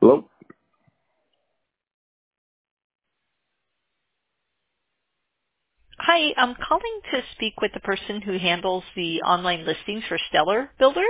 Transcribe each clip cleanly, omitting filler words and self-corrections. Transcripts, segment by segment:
Hello? Hi, I'm calling to speak with the person who handles the online listings for Stellar Builders.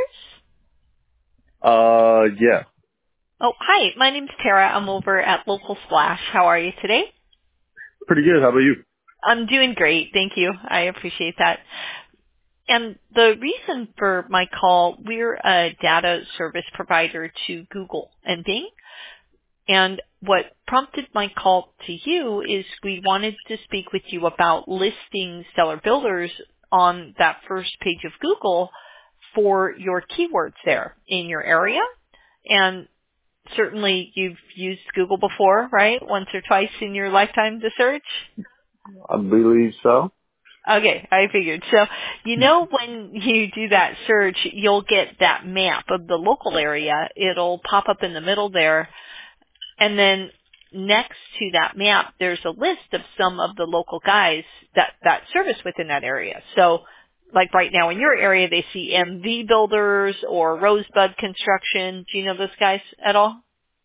Yeah. Oh, hi, my name's Tara. I'm over at Local Splash. How are you today? Pretty good. How about you? I'm doing great. Thank you. I appreciate that. And the reason for my call, we're a data service provider to Google and Bing. And what prompted my call to you is we wanted to speak with you about listing Stellar Builders on that first page of Google for your keywords there in your area. And certainly you've used Google before, right? Once or twice in your lifetime to search? I believe so. Okay, I figured. So, when you do that search, you'll get that map of the local area. It'll pop up in the middle there. And then next to that map, there's a list of some of the local guys that service within that area. So, like right now in your area, they see MV Builders or Rosebud Construction. Do you know those guys at all?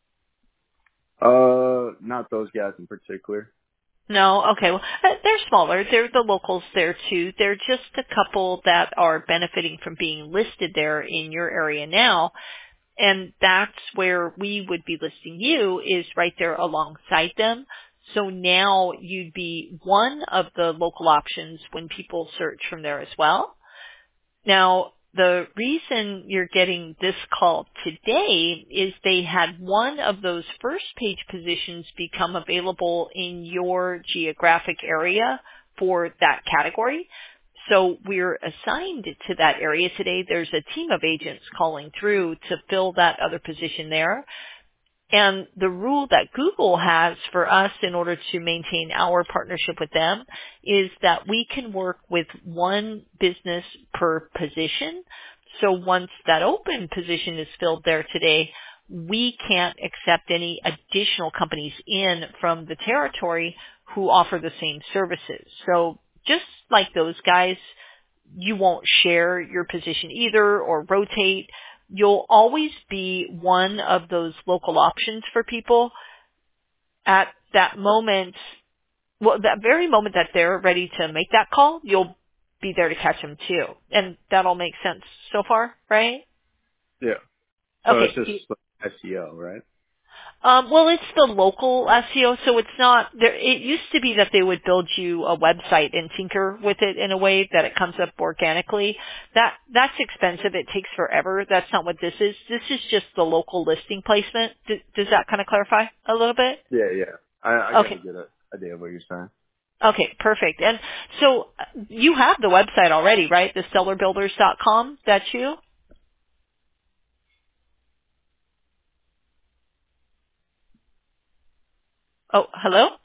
Not those guys in particular. No? Okay. Well, they're smaller. They're the locals there too. They're just a couple that are benefiting from being listed there in your area now. And that's where we would be listing you is right there alongside them. So now you'd be one of the local options when people search from there as well. Now, the reason you're getting this call today is they had one of those first page positions become available in your geographic area for that category. So we're assigned to that area today. There's a team of agents calling through to fill that other position there. And the rule that Google has for us in order to maintain our partnership with them is that we can work with one business per position. So once that open position is filled there today, we can't accept any additional companies in from the territory who offer the same services. So just like those guys, you won't share your position either or rotate. You'll always be one of those local options for people at that moment. Well, that very moment that they're ready to make that call, you'll be there to catch them too. And that'll make sense so far, right? Yeah. So it's just Okay. like SEO, right? Well, it's the local SEO, so it's not there. It used to be that they would build you a website and tinker with it in a way that it comes up organically. That's expensive. It takes forever. That's not what this is. This is just the local listing placement. Does that kind of clarify a little bit? Yeah, yeah. I got a Okay. good idea of what you're saying. Okay, perfect. And so you have the website already, right? The stellarbuilders.com. That's you? Oh, hello?